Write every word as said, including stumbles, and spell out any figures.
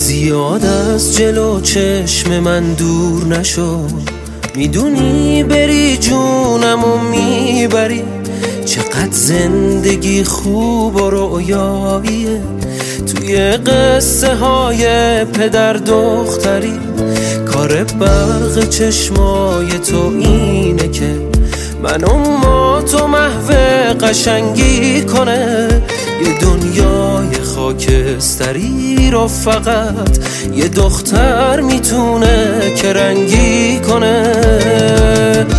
زیاد از جلو چشم من دور نشو، میدونی بری جونمو میبری. چقدر زندگی خوب و رویاییه توی قصه های پدر دختری. کار برق چشمای تو اینه که منو ما تو محو قشنگی کنه. یه دنیای خاکستری رو فقط یه دختر میتونه که رنگی کنه.